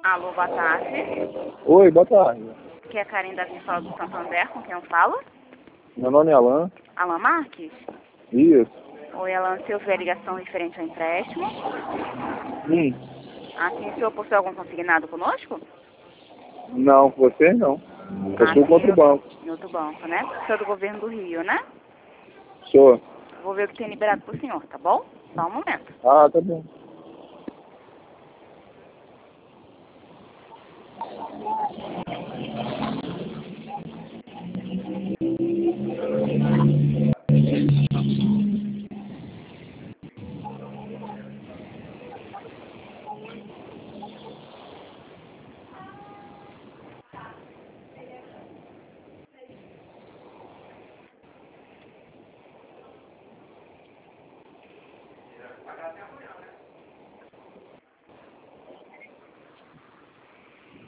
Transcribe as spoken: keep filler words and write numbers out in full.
Alô, boa tarde. Oi, boa tarde. Aqui é a Karen da Escola do Santander, com quem eu falo? Meu nome é Alan. Alan Marques? Isso. Oi, Alan, se houver ligação referente ao empréstimo. Hum. Aqui, o senhor possui algum consignado conosco? Não, você não. Eu Aqui sou contra o banco. em outro banco, né? O senhor é do governo do Rio, né? Sou. Vou ver o que tem liberado pro senhor, tá bom? Só um momento. Ah, tá bom.